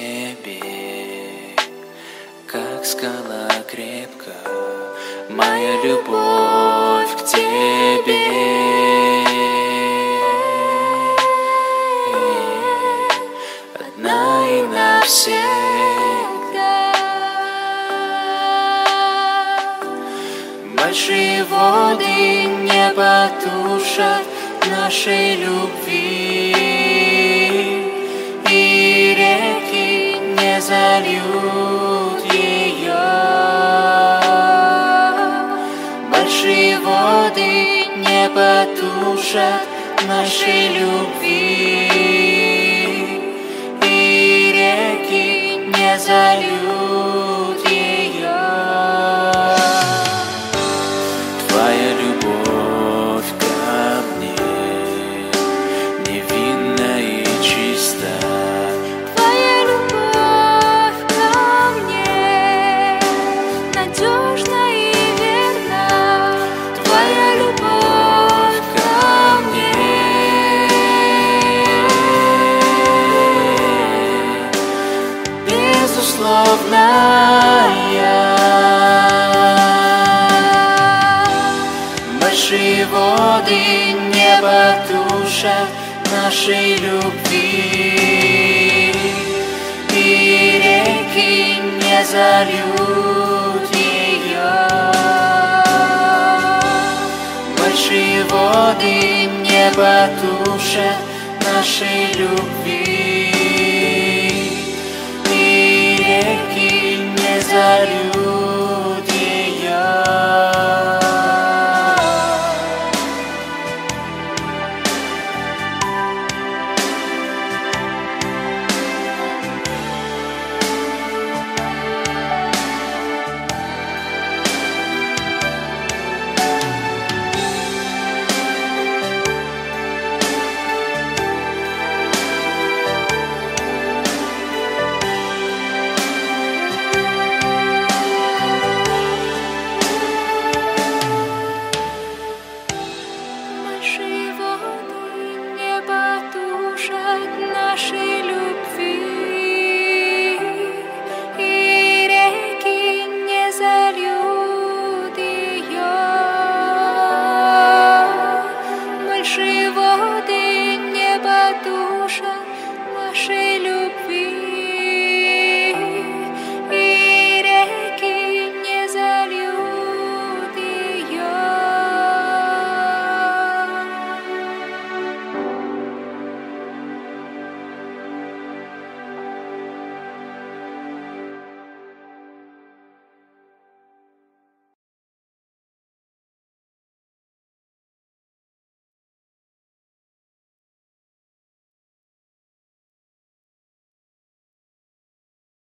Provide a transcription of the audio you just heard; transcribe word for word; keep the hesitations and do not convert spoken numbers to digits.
тебе, как скала крепка, моя любовь к тебе. Одна и навсегда. Большие воды не потушат нашей любви, и реки не зальют ее. Большие воды не потушат нашей любви, и реки не зальют ее. Твоя любовь ко мне невинна и чиста. Твоя любовь ко мне надежна и верна. Твоя любовь ко мне безусловная. Большие воды не потушат нашей любви, и реки не зальют ее. Большие воды не потушат нашей любви,